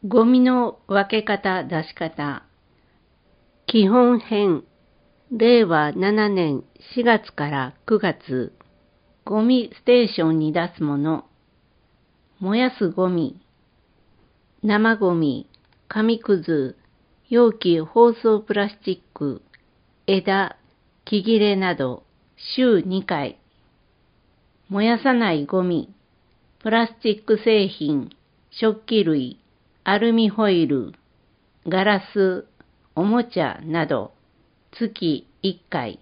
ゴミの分け方出し方基本編令和7年4月から9月ゴミステーションに出すもの燃やすゴミ生ゴミ紙くず容器包装プラスチック枝木切れなど週2回燃やさないゴミプラスチック製品食器類アルミホイル、ガラス、おもちゃなど月1回。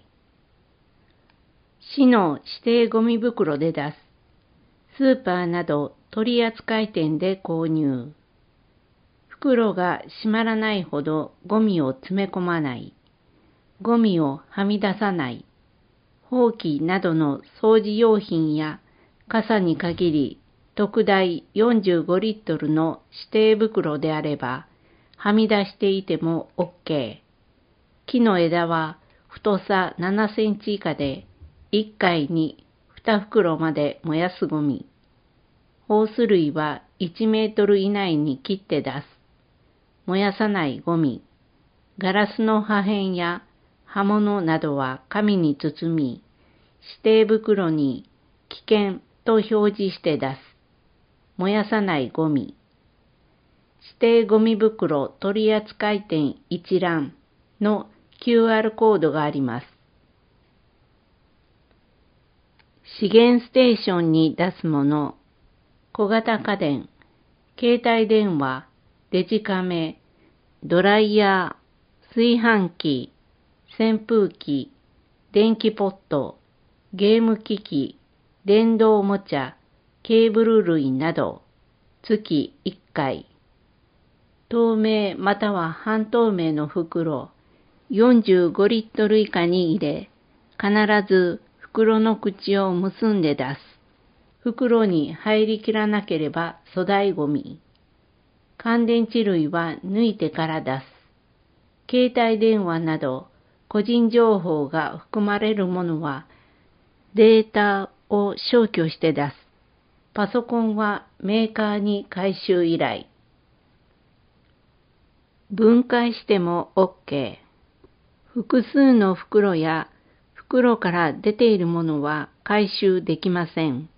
市の指定ゴミ袋で出す。スーパーなど取扱店で購入。袋が閉まらないほどゴミを詰め込まない。ゴミをはみ出さない。ほうきなどの掃除用品や傘に限り特大45リットルの指定袋であれば、はみ出していても OK。木の枝は太さ7センチ以下で、1回に2袋まで燃やすゴミ。ホース類は1メートル以内に切って出す。燃やさないゴミ。ガラスの破片や刃物などは紙に包み、指定袋に危険と表示して出す。燃やさないゴミ。指定ゴミ袋取扱店一覧の QR コードがあります。資源ステーションに出すもの、小型家電、携帯電話、デジカメ、ドライヤー、炊飯器、扇風機、電気ポット、ゲーム機器、電動おもちゃ、ケーブル類など、月1回。透明または半透明の袋、45リットル以下に入れ、必ず袋の口を結んで出す。袋に入りきらなければ粗大ゴミ。乾電池類は抜いてから出す。携帯電話など、個人情報が含まれるものは、データを消去して出す。パソコンはメーカーに回収依頼。分解しても OK。複数の袋や袋から出ているものは回収できません。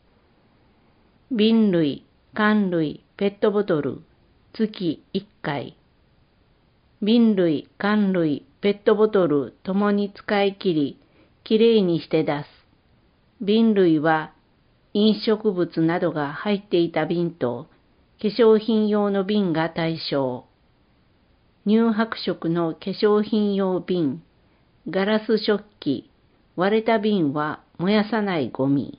瓶類、缶類、ペットボトル、月1回。瓶類、缶類、ペットボトルともに使い切り、きれいにして出す。瓶類は飲食物などが入っていた瓶と化粧品用の瓶が対象。乳白色の化粧品用瓶、ガラス食器、割れた瓶は燃やさないゴミ。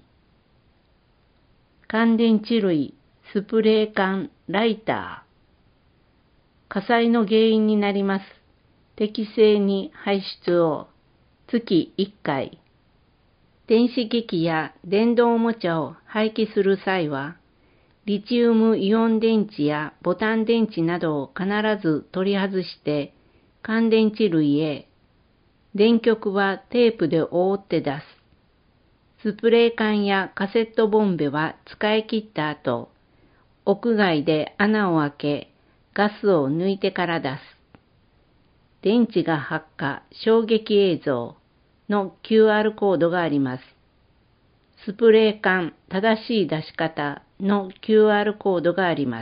乾電池類、スプレー缶、ライター。火災の原因になります。適正に排出を月1回。電子機器や電動おもちゃを廃棄する際は、リチウムイオン電池やボタン電池などを必ず取り外して乾電池類へ、電極はテープで覆って出す。スプレー缶やカセットボンベは使い切った後、屋外で穴を開け、ガスを抜いてから出す。電池が発火、衝撃映像の QR コードがあります。スプレー缶正しい出し方の QR コードがあります。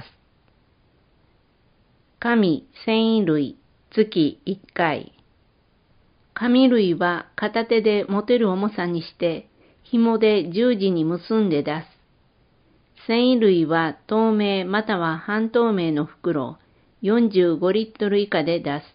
紙、繊維類、月1回。紙類は片手で持てる重さにして、紐で十字に結んで出す。繊維類は透明または半透明の袋、45リットル以下で出す。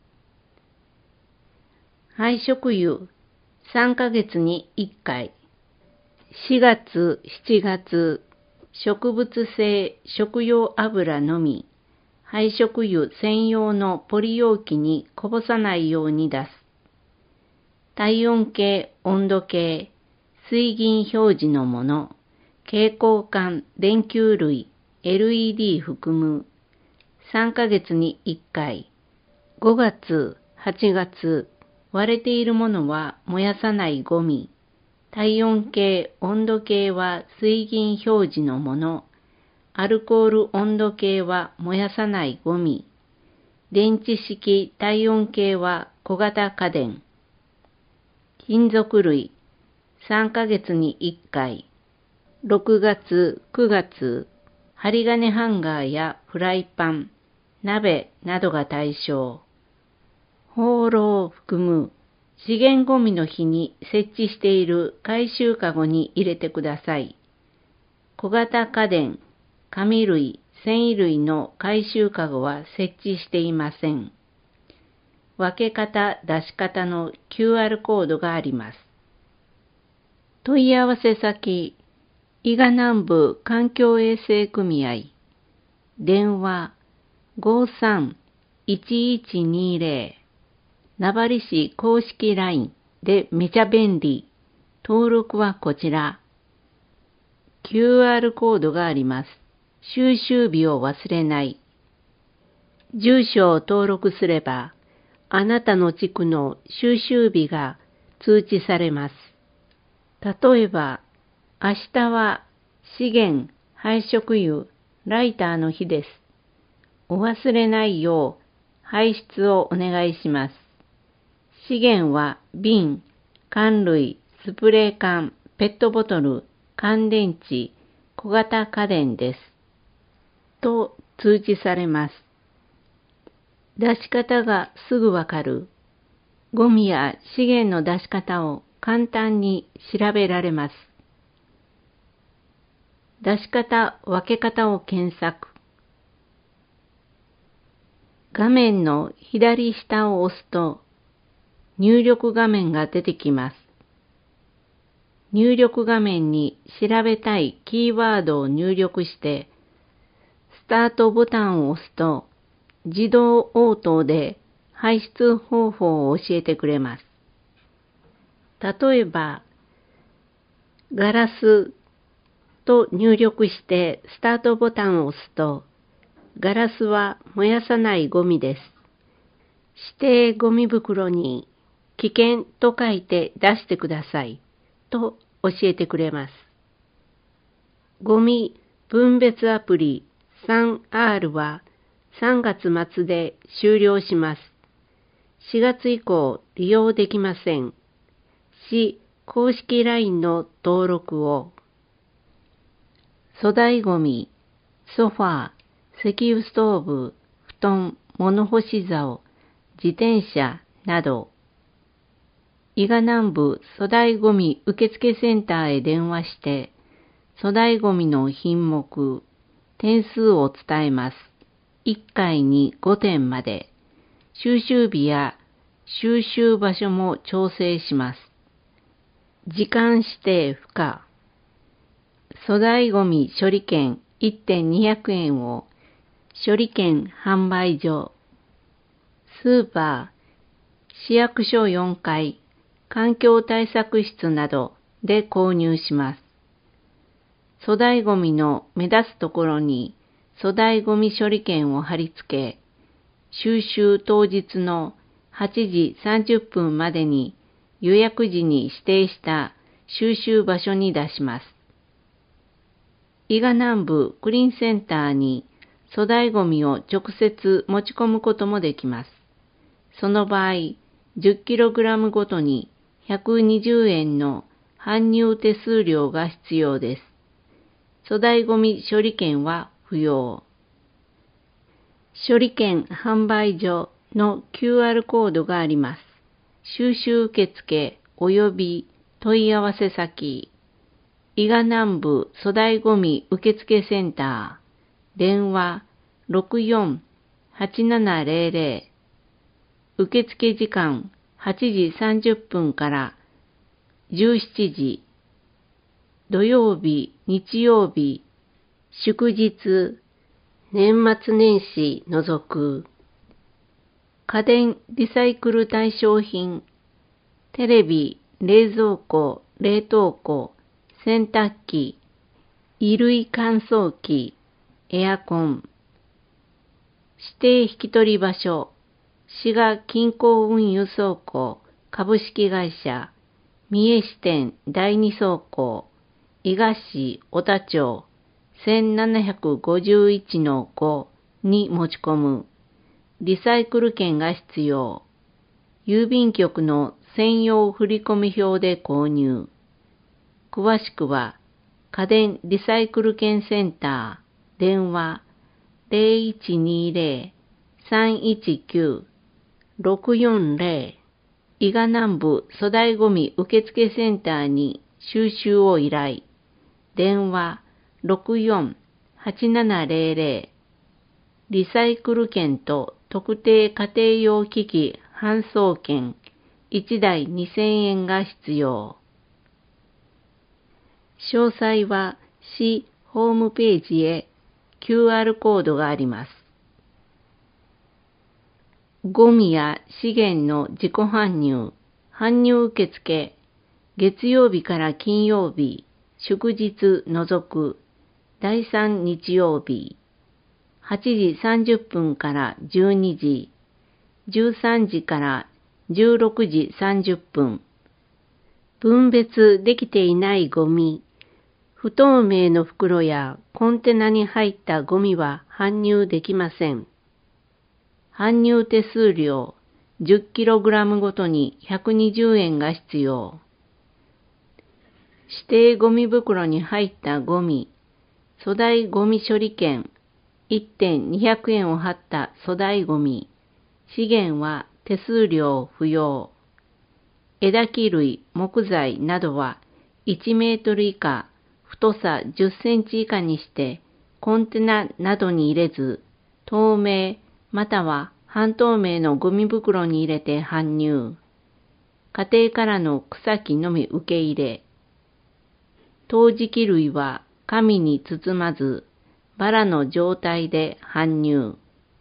廃食油、3ヶ月に1回。4月、7月、植物性食用油のみ、廃食油専用のポリ容器にこぼさないように出す。体温計、温度計、水銀表示のもの、蛍光管、電球類、LED 含む、3ヶ月に1回。5月、8月、割れているものは燃やさないゴミ。体温計、温度計は水銀表示のもの。 アルコール温度計は燃やさないゴミ。電池式体温計は小型家電。金属類、3ヶ月に1回。6月、9月、針金ハンガーやフライパン、鍋などが対象。放浪を含む資源ゴミの日に設置している回収かごに入れてください。小型家電、紙類、繊維類の回収かごは設置していません。分け方、出し方の QR コードがあります。問い合わせ先、伊賀南部環境衛生組合、電話 53-1120、名張市公式 LINE でめちゃ便利。登録はこちら。QR コードがあります。収集日を忘れない。住所を登録すれば、あなたの地区の収集日が通知されます。例えば、明日は資源廃食油ライターの日です。お忘れないよう排出をお願いします。資源は瓶、缶類、スプレー缶、ペットボトル、乾電池、小型家電です。と通知されます。出し方がすぐわかる。ゴミや資源の出し方を簡単に調べられます。出し方、分け方を検索。画面の左下を押すと入力画面が出てきます。入力画面に調べたいキーワードを入力してスタートボタンを押すと自動応答で排出方法を教えてくれます。例えば、ガラスと入力してスタートボタンを押すと、ガラスは燃やさないゴミです。指定ゴミ袋に危険と書いて出してくださいと教えてくれます。ゴミ分別アプリ 3R は3月末で終了します。4月以降利用できません。市公式 LINE の登録を。粗大ゴミ、ソファー、石油ストーブ、布団、物干し竿、自転車など。伊賀南部粗大ゴミ受付センターへ電話して、粗大ゴミの品目、点数を伝えます。1回に5点まで。収集日や収集場所も調整します。時間指定不可。粗大ゴミ処理券 1.200 円を処理券販売所、スーパー、市役所4階、環境対策室などで購入します。粗大ゴミの目立つところに粗大ゴミ処理券を貼り付け、収集当日の8時30分までに予約時に指定した収集場所に出します。伊賀南部クリーンセンターに粗大ゴミを直接持ち込むこともできます。その場合、10kg ごとに120円の搬入手数料が必要です。粗大ゴミ処理券は不要。処理券販売所の QR コードがあります。収集受付及び問い合わせ先、伊賀南部粗大ゴミ受付センター、電話 64-8700、受付時間8時30分から17時、土曜日、日曜日、祝日、年末年始除く。家電リサイクル対象品、テレビ、冷蔵庫、冷凍庫、洗濯機、衣類乾燥機、エアコン。指定引き取り場所、滋賀近郊運輸倉庫株式会社、三重支店第二倉庫、伊賀市小田町、 1751-5に持ち込む。リサイクル券が必要。郵便局の専用振込表で購入。詳しくは、家電リサイクル券センター、電話 0120-319-640 伊賀南部粗大ごみ受付センターに収集を依頼。電話 64-8700 リサイクル券と特定家庭用機器搬送券1台2000円が必要。詳細は市ホームページへ QR コードがあります。ゴミや資源の自己搬入、搬入受付、月曜日から金曜日、祝日除く、第3日曜日、8時30分から12時、13時から16時30分。分別できていないゴミ、不透明の袋やコンテナに入ったゴミは搬入できません。搬入手数料 10kg ごとに120円が必要。指定ゴミ袋に入ったゴミ、粗大ゴミ処理券 1.200 円を貼った粗大ゴミ、資源は手数料不要。枝木類、木材などは1メートル以下、太さ10センチ以下にしてコンテナなどに入れず、透明または半透明のゴミ袋に入れて搬入。家庭からの草木のみ受け入れ。陶磁器類は紙に包まず、バラの状態で搬入。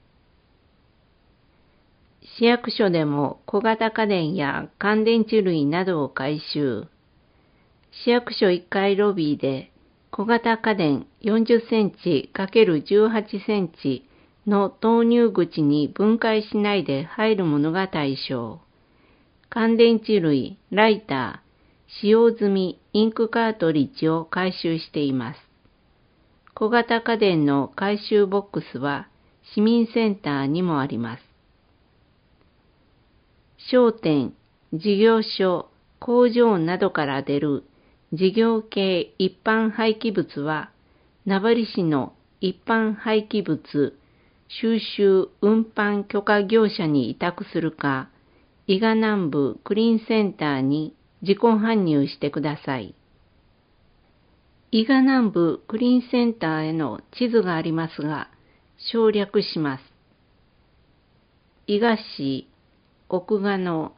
市役所でも小型家電や乾電池類などを回収。市役所1階ロビーで小型家電40センチ ×18 センチの投入口に分解しないで入るものが対象。乾電池類、ライター、使用済みインクカートリッジを回収しています。小型家電の回収ボックスは市民センターにもあります。商店、事業所、工場などから出る事業系一般廃棄物は、名張市の一般廃棄物収集運搬許可業者に委託するか、伊賀南部クリーンセンターに自己搬入してください。伊賀南部クリーンセンターへの地図がありますが、省略します。伊賀市奥賀野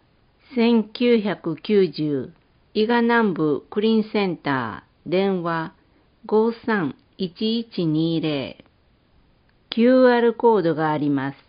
1990伊賀南部クリーンセンター電話 531120 QR コードがあります。